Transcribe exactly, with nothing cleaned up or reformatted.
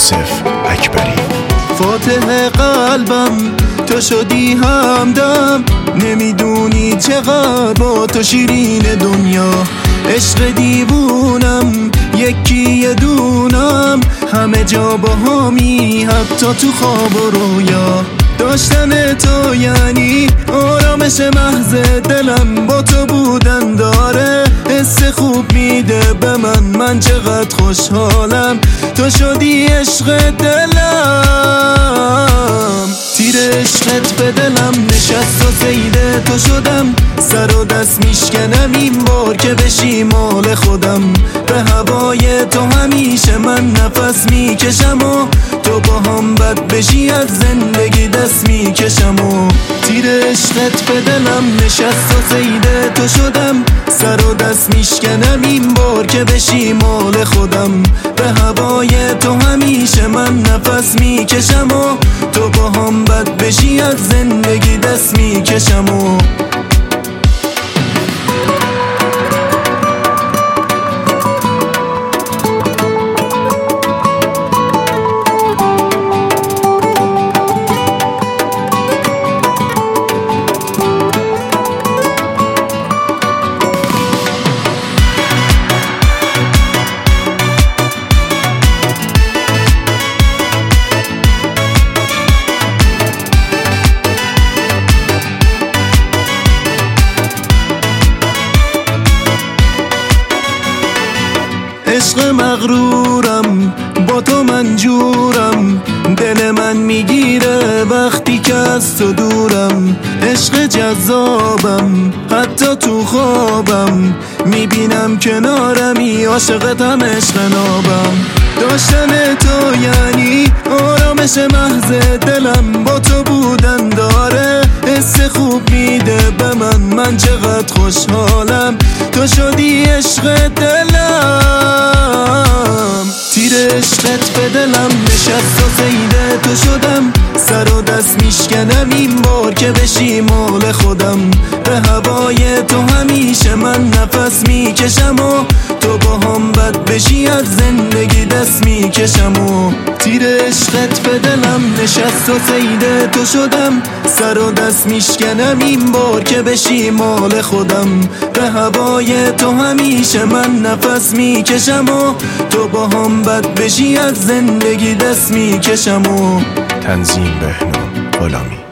یوسف اکبری. فاتح قلبم تو شدی همدم، نمیدونی چقدر با تو شیرین دنیا. عشق دیوونم یکی یه دونم، همه جا با همی حتی تو خواب و رویا. داشتن تو یعنی آرامش محض دلم، با تو بودن داره حس خوب میده به من. من چقدر خوشحالم تو شدی عشق دلم، تیر عشقت به دلم نشست و سیده تو شدم. سر و دست میشکنم این بار که بشی مال خودم. به هوای تو همیشه من نفس میکشم و تو با هم بد بشی از زندگی دست میکشم. و تیر عشقت به دلم نشست و سیده تو شدم. سر و دست میشکنم این بار که بشی مال خودم. به هوای تو همیشه من نفس میکشم و تو با هم بد بشی از زندگی دست میکشم. و عشق مغرورم با تو منجورم، دل من میگیره وقتی که از تو دورم. عشق جذابم حتی تو خوابم، میبینم کنارمی عاشقتم عشق نابم. داشتن تو یعنی آرامش محض دلم، با تو بودن داره حس خوب میده به من. من چقدر خوشحالم تو شدی عشق دلم، تیر عشقت به دلم نشست و سیده تو شدم. سر و دست میشکنم این بار که بشی مال خودم. به هوای تو همیشه من نفس میکشم و تو با هم بد بشی از زندگی دست میکشم. و تیر عشقت به دلم نشست و سیده تو شدم. سر و دست میشکنم این بار که بشی مال خودم. به هوای تو همیشه من نفس میکشم و تو با هم بد بشی از زندگی دست میکشم. و تنظیم بهنام غلامی.